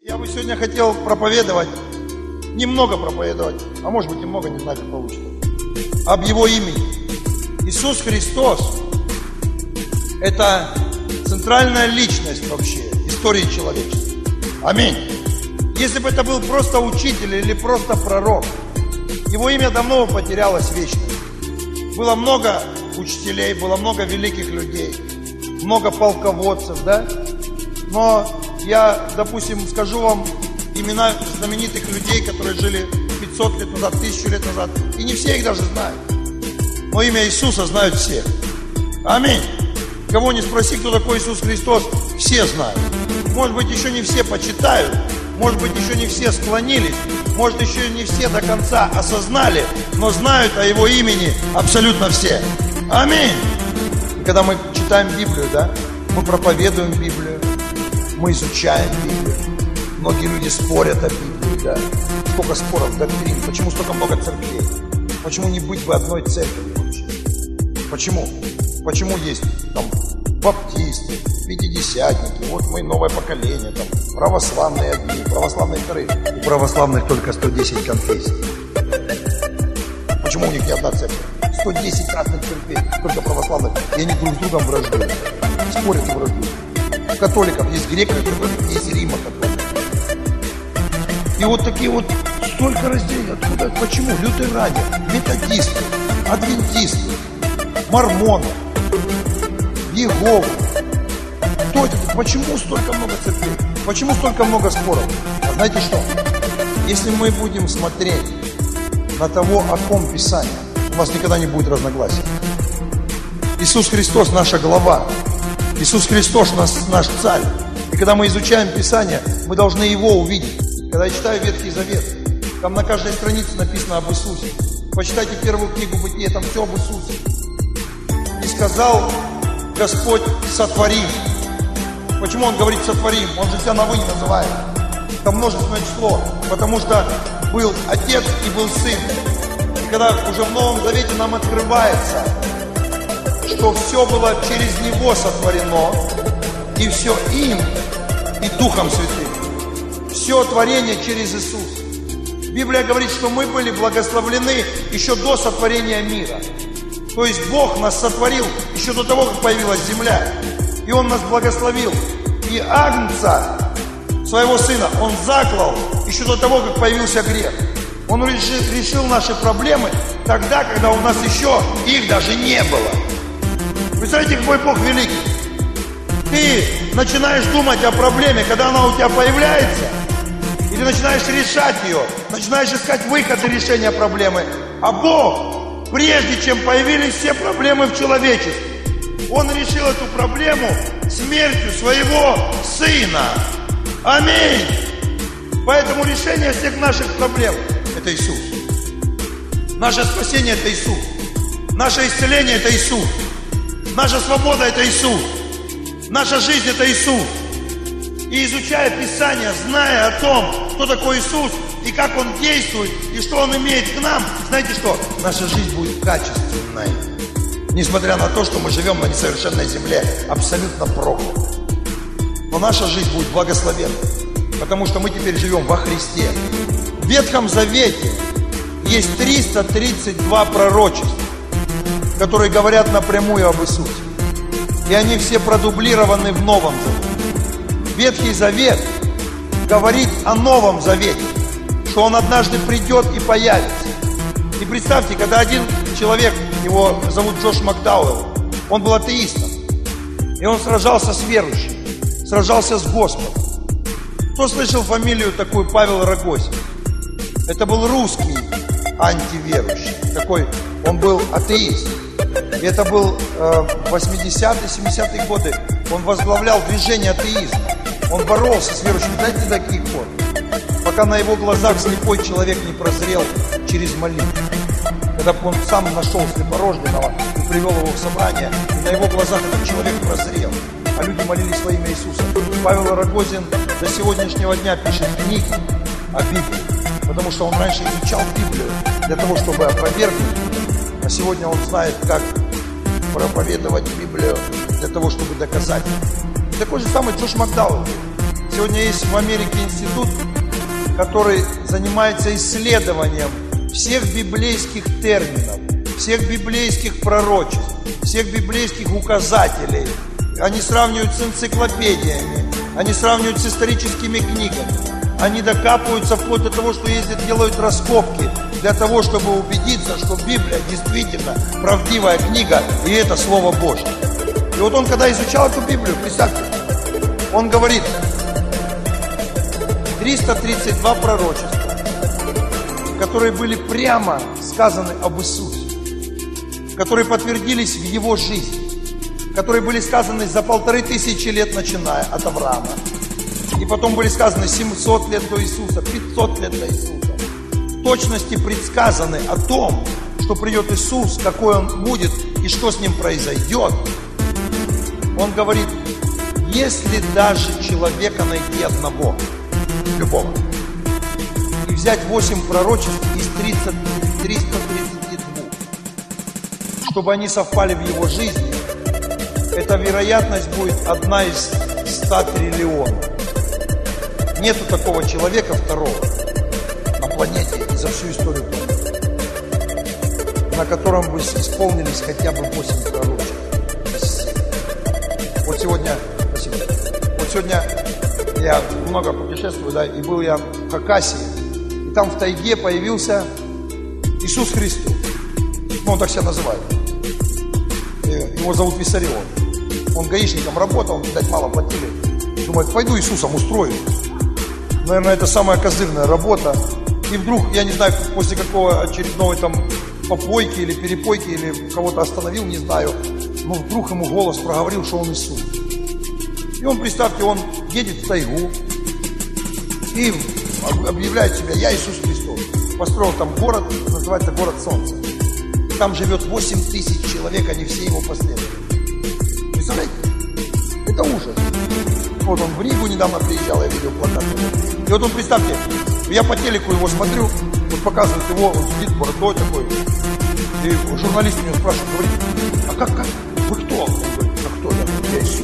Я бы сегодня хотел проповедовать, немного проповедовать, а может быть и много, не знаю, как получится, об Его имени. Иисус Христос – это центральная личность вообще истории человечества. Аминь. Если бы это был просто учитель или просто пророк, Его имя давно потерялось вечно. Было много учителей, было много великих людей, много полководцев, да? Но я, допустим, скажу вам имена знаменитых людей, которые жили 500 лет назад, 1000 лет назад. И не все их даже знают. Но имя Иисуса знают все. Аминь. Кого не спроси, кто такой Иисус Христос, все знают. Может быть, еще не все почитают. Может быть, еще не все склонились. Может, еще не все до конца осознали. Но знают о Его имени абсолютно все. Аминь. И когда мы читаем Библию, да, мы проповедуем Библию. Мы изучаем Библию. Многие люди спорят о Библии, да. Сколько споров в доктрине. Почему столько много церквей? Почему не быть в одной церкви вообще? Почему? Почему есть там баптисты, пятидесятники, вот мы новое поколение, там православные одни, православные вторые. У православных только 110 конфессий. Почему у них не одна церковь? 110 разных церквей, только православных. И они друг с другом враждуют. Спорят и враждуют. У католиков есть греко-католики, есть Римо-католики. И вот такие вот столько разделений. Откуда? Почему? Лютеране, методисты, адвентисты, мормоны, Иеговы. Кто это? Почему столько много церквей? Почему столько много споров? А знаете что? Если мы будем смотреть на того, о ком Писание, у нас никогда не будет разногласий. Иисус Христос наша глава. Иисус Христос наш царь. И когда мы изучаем Писание, мы должны Его увидеть. Когда я читаю Ветхий Завет, там на каждой странице написано об Иисусе. Почитайте первую книгу Бытия, там все об Иисусе. И сказал Господь: сотворим. Почему Он говорит сотворим? Он же себя на «вы» не называет. Это множественное число, потому что был Отец и был Сын. И когда уже в Новом Завете нам открывается, что все было через Него сотворено, и все им, и Духом Святым. Все творение через Иисуса. Библия говорит, что мы были благословлены еще до сотворения мира. То есть Бог нас сотворил еще до того, как появилась земля. И Он нас благословил. И Агнца, своего Сына, Он заклал еще до того, как появился грех. Он решил наши проблемы тогда, когда у нас еще их даже не было. Представляете, какой Бог великий. Ты начинаешь думать о проблеме, когда она у тебя появляется, и ты начинаешь решать ее, начинаешь искать выходы решения проблемы. А Бог, прежде чем появились все проблемы в человечестве, Он решил эту проблему смертью своего Сына. Аминь. Поэтому решение всех наших проблем – это Иисус. Наше спасение – это Иисус. Наше исцеление – это Иисус. Наша свобода – это Иисус. Наша жизнь – это Иисус. И изучая Писание, зная о том, кто такой Иисус, и как Он действует, и что Он имеет к нам, знаете что? Наша жизнь будет качественной. Несмотря на то, что мы живем на несовершенной земле, абсолютно проклятой. Но наша жизнь будет благословенной, потому что мы теперь живем во Христе. В Ветхом Завете есть 332 пророчества, которые говорят напрямую об Иисусе. И они все продублированы в Новом Завете. Ветхий Завет говорит о Новом Завете, что Он однажды придет и появится. И представьте, когда один человек, его зовут Джош Макдауэлл, он был атеистом, и он сражался с верующими, сражался с Господом. Кто слышал фамилию такую Павел Рогозин? Это был русский антиверующий, такой, он был атеист. И это был 80-е, 70-е годы. Он возглавлял движение атеизма. Он боролся с верующими, знаете, до каких пор? Пока на его глазах слепой человек не прозрел через молитву. Когда он сам нашел слепорожденного и привел его в собрание, и на его глазах этот человек прозрел. А люди молились во имя Иисуса. Павел Рогозин до сегодняшнего дня пишет книги о Библии, потому что он раньше изучал Библию для того, чтобы опровергнуть. А сегодня он знает, как проповедовать Библию для того, чтобы доказать. И такой же самый Джош Макдауэлл. Сегодня есть в Америке институт, который занимается исследованием всех библейских терминов, всех библейских пророчеств, всех библейских указателей. Они сравнивают с энциклопедиями, они сравнивают с историческими книгами. Они докапываются вплоть до того, что ездят, делают раскопки для того, чтобы убедиться, что Библия действительно правдивая книга, и это Слово Божье. И вот он, когда изучал эту Библию, представьте, он говорит, 332 пророчества, которые были прямо сказаны об Иисусе, которые подтвердились в Его жизни, которые были сказаны за 1500 лет, начиная от Авраама. И потом были сказаны 700 лет до Иисуса, 500 лет до Иисуса. В точности предсказаны о том, что придет Иисус, какой Он будет и что с Ним произойдет. Он говорит, если даже человека найти одного, любого, и взять 8 пророчеств из 332, чтобы они совпали в его жизни, эта вероятность будет 1 из 100 триллионов. Нету такого человека второго на планете и за всю историю планеты, на котором бы исполнились хотя бы 8 пророчеств. Вот сегодня, спасибо. Вот сегодня я много путешествую, да, и был я в Хакасии, и там в тайге появился Иисус Христос. Ну, он так себя называет. Его зовут Виссарион. Он гаишником работал, видать, мало платили. Думает, пойду Иисусом устрою. Наверное, это самая козырная работа. И вдруг, я не знаю, после какого очередного там попойки или перепойки, или кого-то остановил, не знаю, но вдруг ему голос проговорил, что он Иисус. И он, представьте, он едет в тайгу и объявляет себя, я Иисус Христос. Построил там город, называется город Солнца. Там живет 8000 человек, они все его последователи. Представляете? Это ужас. Вот он в Ригу недавно приезжал, я видел плакат. И вот он, представьте, я по телеку его смотрю, вот показывают его, он сидит с бородой такой. И журналист меня спрашивает, говорит, а как, вы кто? Он говорит, а кто? Я говорю, я Иисус.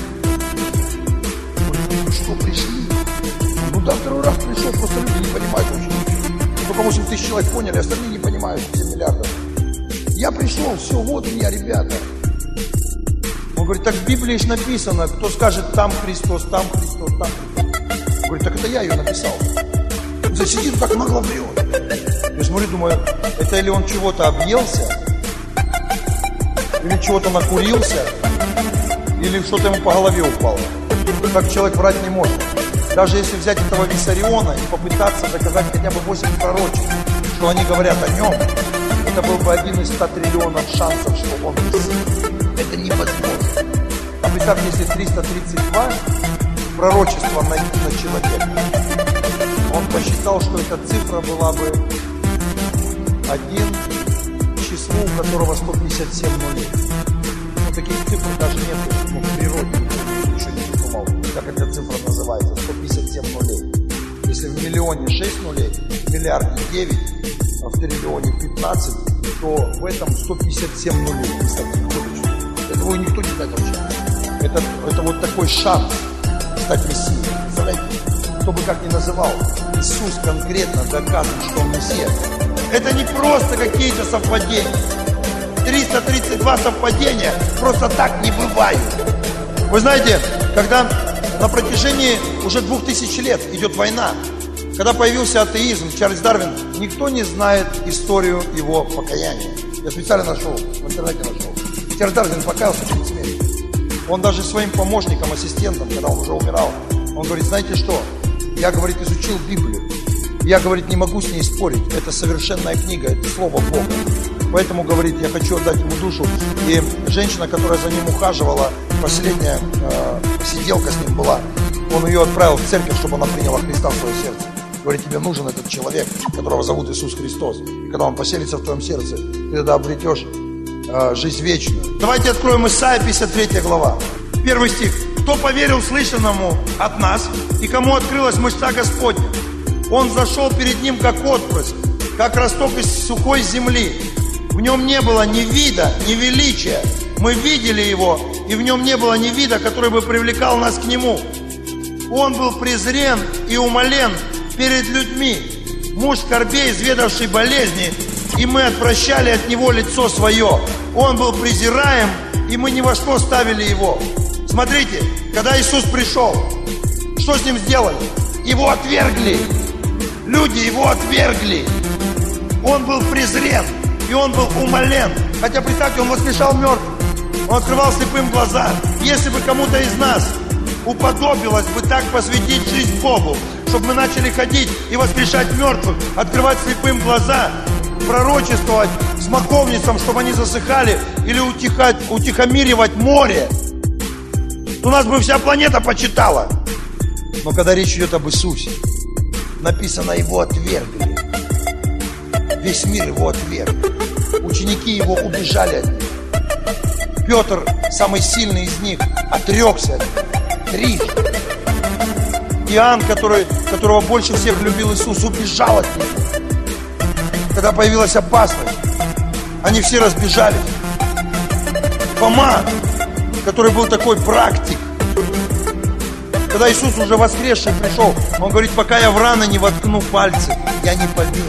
Он говорит, ну что, пришли? Ну да, второй раз пришел, просто люди не понимают очень. Только 8000 человек поняли, остальные не понимают, 7 миллиардов. Я пришел, все, вот меня, ребята. Он говорит, так в Библии же написано, кто скажет, там Христос, там Христос, там Христос. Он говорит, так это я ее написал. Он сидит, так нагло врет. Я смотрю, думаю, это или он чего-то объелся, или чего-то накурился, или что-то ему по голове упало. Так человек врать не может. Даже если взять этого Виссариона и попытаться доказать хотя бы 8 пророчеств, что они говорят о нем, это был бы 1 из 100 триллионов шансов, что он Мессия. Это невозможно. А представьте, если 332 пророчества найти на человека, он посчитал, что эта цифра была бы 1 числу, у которого 157 нулей. Ну, таких цифр даже нет в природе. Еще не придумал, как эта цифра называется. 157 нулей. Если в миллионе 6 нулей, в миллиарде 9, а в триллионе 15, то в этом 157 нулей. Этого никто не знает вообще. Это вот такой шанс стать Мессией. Представляете? Кто бы как ни называл, Иисус конкретно доказывает, что Он Мессия. Это не просто какие-то совпадения. 332 совпадения просто так не бывает. Вы знаете, когда на протяжении уже 2000 лет идет война, когда появился атеизм, Чарльз Дарвин, никто не знает историю его покаяния. Я специально нашел, в интернете нашел. Чарльз Дарвин покаялся перед смертью. Он даже своим помощникам, ассистентам, когда он уже умирал, он говорит, знаете что, я, говорит, изучил Библию. Я, говорит, не могу с ней спорить. Это совершенная книга, это Слово Бога. Поэтому, говорит, я хочу отдать ему душу. И женщина, которая за ним ухаживала, последняя сиделка с ним была, он ее отправил в церковь, чтобы она приняла Христа в свое сердце. Говорит, тебе нужен этот человек, которого зовут Иисус Христос. И когда он поселится в твоем сердце, ты тогда обретешь жизнь вечную. Давайте откроем Исайя 53 глава. 1 стих. Кто поверил слышанному от нас, и кому открылась мышца Господня? Он зашел перед ним, как отпрыск, как росток из сухой земли. В нем не было ни вида, ни величия. Мы видели его, и в нем не было ни вида, который бы привлекал нас к нему. Он был презрен и умолен перед людьми, муж скорбей, изведавший болезни, и мы отвращали от него лицо свое. Он был презираем, и мы ни во что ставили его. Смотрите, когда Иисус пришел, что с ним сделали? Его отвергли. Люди его отвергли. Он был презрен, и он был умолен. Хотя, представьте, он воскрешал мертвых. Он открывал слепым глаза. Если бы кому-то из нас уподобилось бы так посвятить жизнь Богу, чтобы мы начали ходить и воскрешать мертвых, открывать слепым глаза, пророчествовать смоковницам, чтобы они засыхали, или утихомиривать море, то нас бы вся планета почитала. Но когда речь идет об Иисусе, написано, его отвергли. Весь мир его отверг. Ученики его убежали от него. Петр, самый сильный из них, отрекся от него. Трижды. Иоанн, которого больше всех любил Иисус, убежал от него. Когда появилась опасность, они все разбежались. Фома, который был такой практик, когда Иисус уже воскресший пришел, он говорит, пока я в раны не воткну пальцы, я не поверю.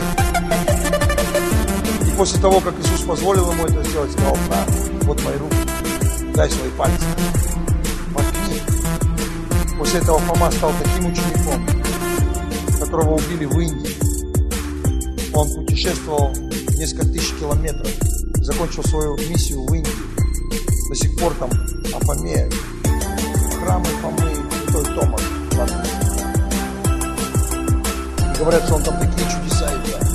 И после того, как Иисус позволил ему это сделать, сказал, на, вот мои руки, дай свои пальцы, воткни. После этого Фома стал таким учеником, которого убили в Индии. Он путешествовал несколько тысяч километров, закончил свою миссию в Индии. До сих пор там о Фоме, храмы Фомы, Святой Томас. Говорят, что он там такие чудеса играет.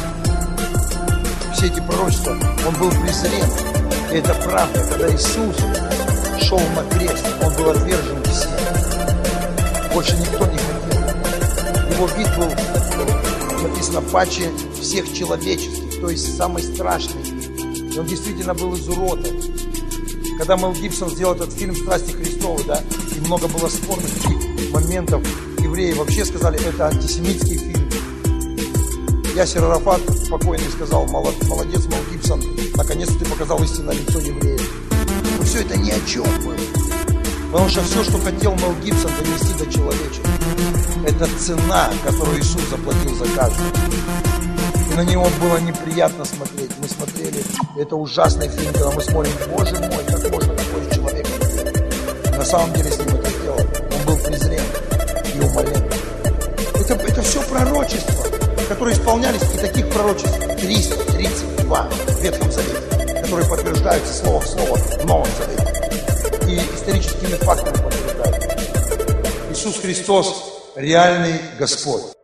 Все эти пророчества, он был презрен. И это правда, когда Иисус шел на крест, он был отвержен всем. Больше никто не хотел. Его вид был, написано, паче всех человеческих, то есть самый страшный. И он действительно был изуродован. Когда Мел Гибсон сделал этот фильм «Страсти Христовы», да, и много было спорных моментов, евреи вообще сказали, это антисемитский фильм. Ясер Арафат спокойно сказал, молодец, Мел Гибсон, наконец-то ты показал истинное лицо евреев. Но все это ни о чем было. Потому что все, что хотел Мел Гибсон донести до человечества, это цена, которую Иисус заплатил за каждого. И на него было неприятно смотреть. Мы смотрели, это ужасный фильм, когда мы смотрим, боже мой, как можно такой человек делать. На самом деле с ним это сделали. Он был презрен и умолен. Это все пророчества, которые исполнялись, и таких пророчеств 332 в Ветхом Завете, которые подтверждаются слово в слово в Новом Завете. И историческими фактами подтверждаются. Иисус Христос реальный Господь.